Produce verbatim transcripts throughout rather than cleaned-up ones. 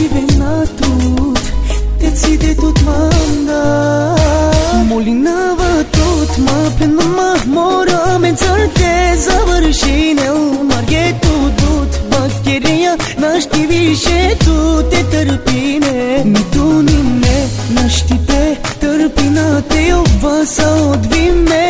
venatut, te ții de tot m-am dat. Molinava tot ma prendo ma mora me certeza vărșineu marghe tu dut vachieria naști više tu te trpine ni tu ni me naști te trpina te eu vasa odvime.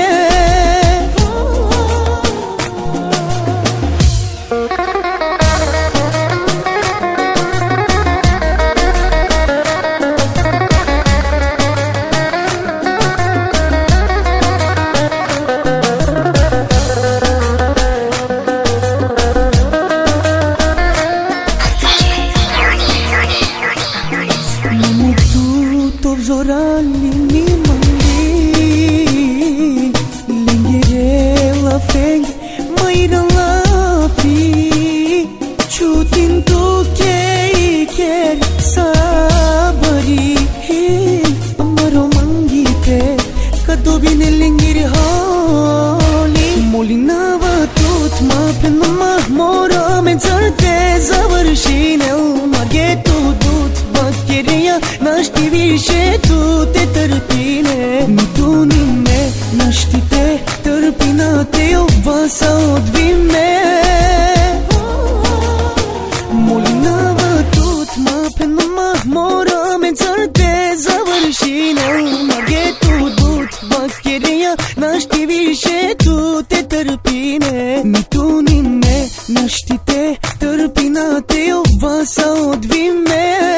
Zorali ni mandi lingere la feng maira la fi chutin to ke ker sabari amaro mangite kado bin lingere holi molinava tot ma prendo ma mora me certeza vărșineu marghe tu dut vachieria naști više tu te trpine ni tu ni me naști te trpina te eu vasa odvime. Molinava tot ma prendo ma mora me certeza vărșineu marghe tu dut vachieria naști više tu te trpine ni tu ni me naști te trpina te eu vasa odvime.